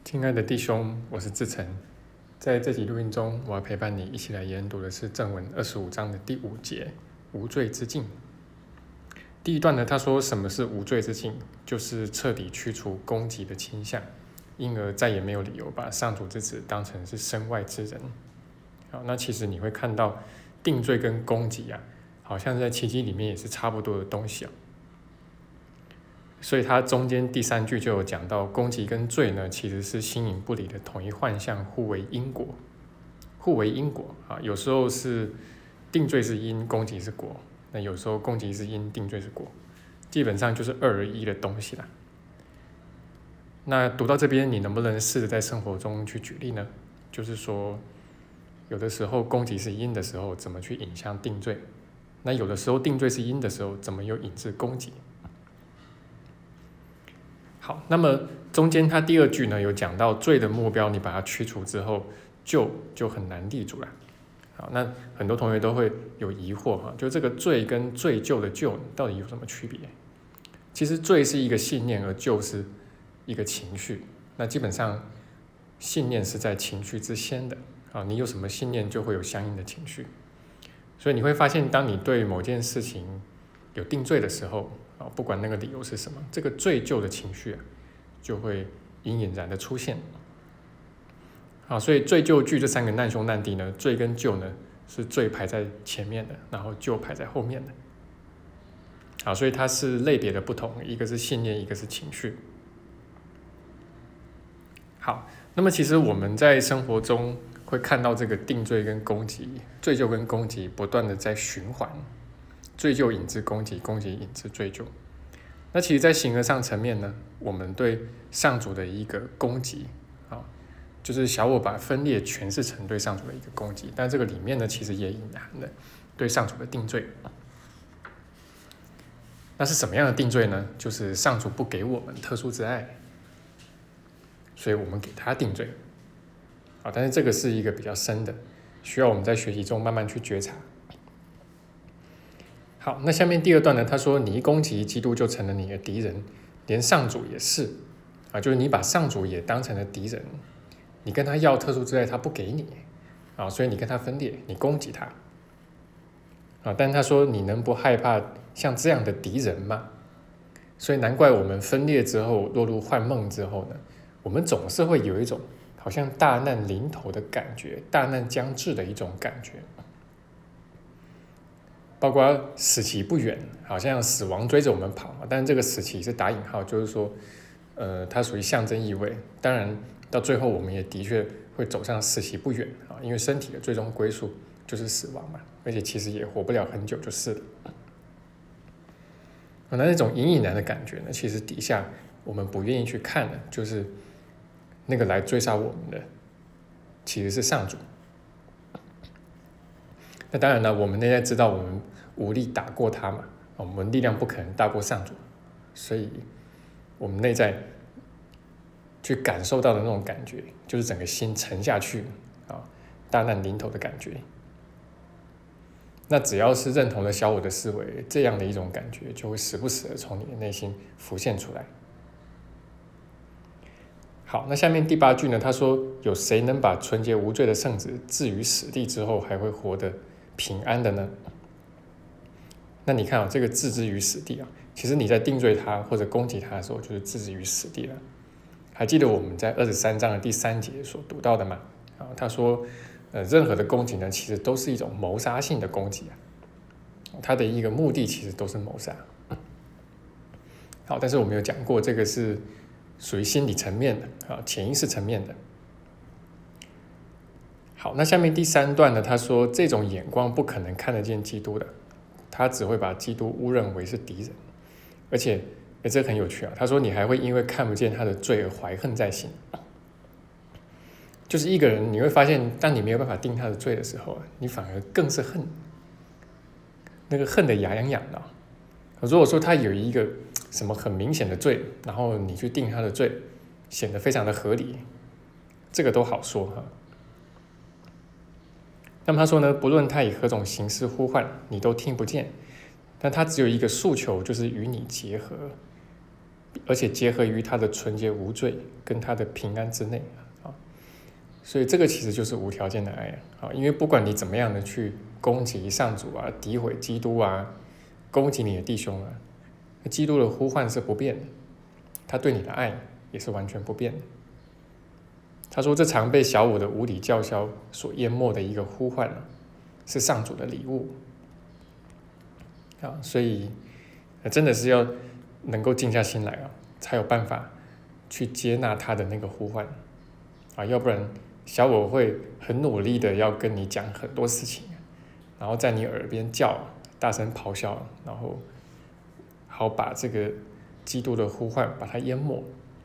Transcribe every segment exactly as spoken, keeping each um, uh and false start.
亲爱的弟兄，我是志成。在这集录音中，我要陪伴你一起来研读的是正文二十五章的第五节，无罪之境。第一段呢，他说什么是无罪之境，就是彻底去除攻击的倾向，因而再也没有理由把上主之子当成是身外之人。好，那其实你会看到定罪跟攻击啊，好像在奇迹里面也是差不多的东西啊。所以它中间第三句就有讲到，攻击跟罪呢，其实是形影不离的统一幻象，互为因果，互为因果啊。有时候是定罪是因，攻击是果；那有时候攻击是因，定罪是果，基本上就是二而一的东西啦。那读到这边，你能不能试着在生活中去举例呢？就是说，有的时候攻击是因的时候，怎么去引向定罪？那有的时候定罪是因的时候，怎么又引致攻击？好，那么中间他第二句呢，有讲到罪的目标，你把它去除之后，救就很难立足了。好，那很多同学都会有疑惑哈，就这个罪跟罪救的救到底有什么区别？其实罪是一个信念，而救是一个情绪。那基本上信念是在情绪之先的啊，你有什么信念，就会有相应的情绪。所以你会发现，当你对某件事情有定罪的时候，啊，不管那个理由是什么，这个罪疚的情绪啊，就会隐隐然的出现。好，所以罪疚惧这三个难兄难弟呢，罪跟疚呢是罪排在前面的，然后疚排在后面的。好，所以它是类别的不同，一个是信念，一个是情绪。好，那么其实我们在生活中会看到这个定罪跟攻击，罪疚跟攻击不断的在循环。罪疚引致攻击，攻击引致罪疚。那其实在形而上层面呢，我们对上主的一个攻击啊，就是小我把分裂诠释成对上主的一个攻击，但这个里面呢，其实也隐含了对上主的定罪。那是什么样的定罪呢？就是上主不给我们特殊之爱，所以我们给他定罪。啊，但是这个是一个比较深的，需要我们在学习中慢慢去觉察。好，那下面第二段呢？他说，你一攻击基督，就成了你的敌人，连上主也是啊，就是你把上主也当成了敌人，你跟他要特殊之爱，他不给你啊，所以你跟他分裂，你攻击他啊。但他说，你能不害怕像这样的敌人吗？所以难怪我们分裂之后，落入幻梦之后呢，我们总是会有一种好像大难临头的感觉，大难将至的一种感觉。包括死期不远，好像死亡追着我们跑，但是这个死期是打引号，就是说，呃，它属于象征意味。当然，到最后我们也的确会走向死期不远啊，因为身体的最终归宿就是死亡嘛，而且其实也活不了很久就是了。那那种隐隐然的感觉呢，其实底下我们不愿意去看的，就是那个来追杀我们的其实是上主。那当然了，我们内在知道我们无力打过他嘛，我们力量不可能大过上主，所以我们内在去感受到的那种感觉，就是整个心沉下去啊，大难临头的感觉。那只要是认同了小我的思维，这样的一种感觉就会时不时的从你的内心浮现出来。好，那下面第八句呢？他说：“有谁能把纯洁无罪的圣子置于死地之后，还会活得平安的呢？”那你看啊，这个置之于死地啊，其实你在定罪他或者攻击他的时候，就是置之于死地了。还记得我们在二十三章的第三节所读到的吗？啊，他说，呃，任何的攻击呢，其实都是一种谋杀性的攻击啊，它的一个目的其实都是谋杀。好，但是我们有讲过，这个是属于心理层面的啊，潜意识层面的。好，那下面第三段呢？他说，这种眼光不可能看得见基督的，他只会把基督误认为是敌人，而且，欸、这很有趣啊。他说，你还会因为看不见他的罪而怀恨在心。就是一个人，你会发现，当你没有办法定他的罪的时候，你反而更是恨，那个恨得牙痒痒的。如果说他有一个什么很明显的罪，然后你去定他的罪，显得非常的合理，这个都好说哈。那么他说呢，不论他以何种形式呼唤，你都听不见，但他只有一个诉求，就是与你结合， 而且结合于他的纯洁无罪跟他的平安之内啊。所以这个其实就是无条件的爱啊，因为不管你怎么样的去攻击上主啊、诋毁基督啊、攻击你的弟兄啊，基督的呼唤是不变的，他对你的爱也是完全不变的。他说，这常被小我的无理叫嚣所淹没的一个呼唤啊，是上主的礼物啊，所以真的是要能够静下心来啊，才有办法去接纳他的那个呼唤啊，要不然小我会很努力的要跟你讲很多事情，然后在你耳边叫，大声咆哮，然后好把这个基督的呼唤把它淹没。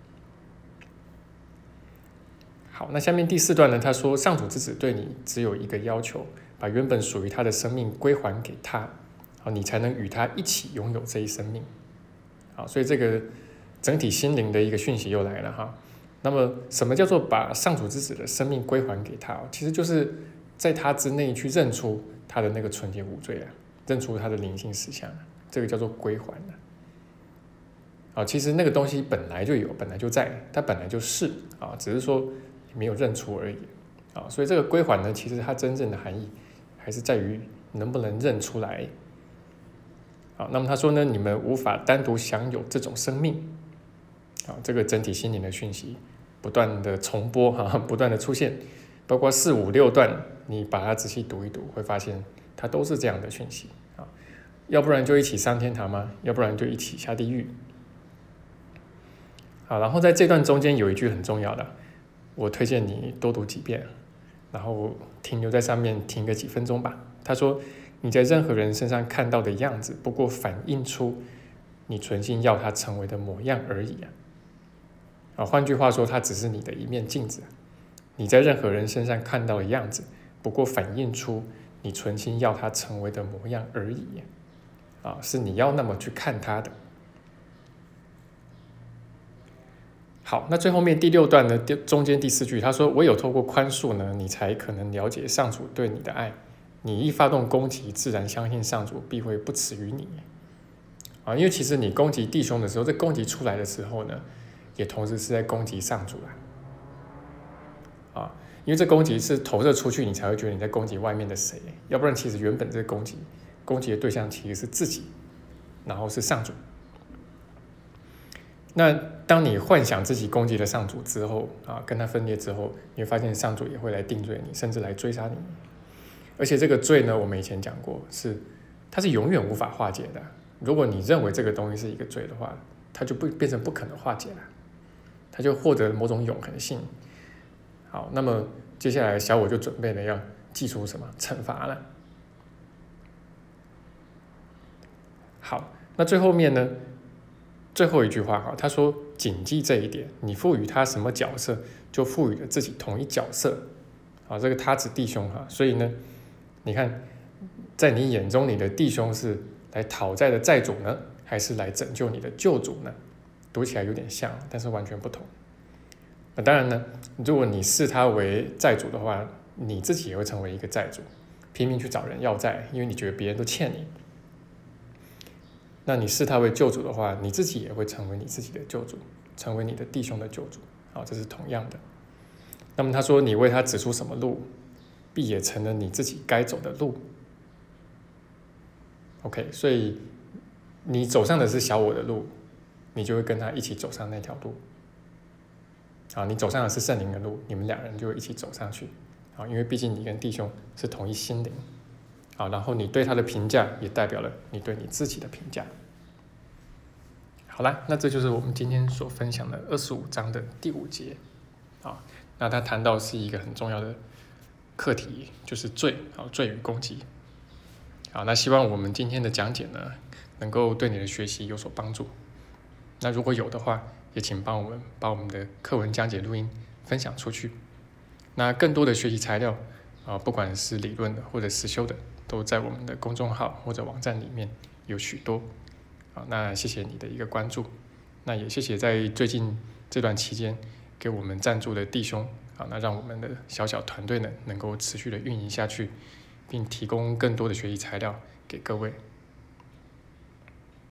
好，那下面第四段呢，他说上主之子对你只有一个要求，把原本属于他的生命归还给他，好，你才能与他一起拥有这一生命。好，所以这个整体心灵的一个讯息又来了哈。那么什么叫做把上主之子的生命归还给他？其实就是在他之内去认出他的那个纯洁无罪啊，认出他的灵性实相，这个叫做归还啊。啊，其实那个东西本来就有，本来就在，它本来就是啊，只是说没有认出而已啊。所以这个归还呢，其实它真正的含义还是在于能不能认出来。好，那么他说呢，你们无法单独享有这种生命。好，这个整体心灵的讯息不断的重播哈，不断的出现，包括四五六段，你把它仔细读一读，会发现它都是这样的讯息啊。要不然就一起上天堂吗？要不然就一起下地狱。好，然后在这段中间有一句很重要的，我推荐你多读几遍，然后停留在上面停个几分钟吧。他说，你在任何人身上看到的样子，不过反映出你存心要他成为的模样而已啊。啊，换句话说，它只是你的一面镜子。你在任何人身上看到的样子，不过反映出你存心要他成为的模样而已啊，是你要那么去看他的。好，那最后面第六段呢，中间第四句，他说：“唯有透过宽恕呢，你才可能了解上主对你的爱。你一发动攻击，自然相信上主必会不辞于你。”啊，因为其实你攻击弟兄的时候，这攻击出来的时候呢，也同时是在攻击上主啊。啊，因为这攻击是投射出去，你才会觉得你在攻击外面的谁，要不然其实原本这个攻击，攻击的对象其实是自己，然后是上主。那当你幻想自己攻击了上主之后啊，跟他分裂之后，你会发现上主也会来定罪你，甚至来追杀你。而且这个罪呢，我们以前讲过，是它是永远无法化解的。如果你认为这个东西是一个罪的话，它就不变成不可能化解了，它就获得某种永恒性。好，那么接下来小我就准备了要祭出什么惩罚了。好，那最后面呢？最后一句话哈，他说谨记这一点，你赋予他什么角色，就赋予了自己同一角色。啊，这个他指弟兄哈，所以呢，你看，在你眼中，你的弟兄是来讨债的债主呢，还是来拯救你的救主呢？读起来有点像，但是完全不同。那当然呢，如果你视他为债主的话，你自己也会成为一个债主，拼命去找人要债，因为你觉得别人都欠你。那你视他为救主的话，你自己也会成为你自己的救主，成为你的弟兄的救主。好，这是同样的。那么他说，你为他指出什么路，必也成了你自己该走的路。OK， 所以你走上的是小我的路，你就会跟他一起走上那条路。好，你走上的是圣灵的路，你们两人就会一起走上去。好，因为毕竟你跟弟兄是同一心灵。好，然后你对他的评价也代表了你对你自己的评价。好啦，那这就是我们今天所分享的二十五章的第五节。啊，那他谈到是一个很重要的课题，就是罪，好，罪与攻击。好，那希望我们今天的讲解呢，能够对你的学习有所帮助。那如果有的话，也请帮我们把我们的课文讲解录音分享出去。那更多的学习材料啊，不管是理论的或者实修的，都在我们的公众号或者网站里面有许多。好，那谢谢你的一个关注，那也谢谢在最近这段期间给我们赞助的弟兄。好，那让我们的小小团队呢，能够持续的运营下去，并提供更多的学习材料给各位。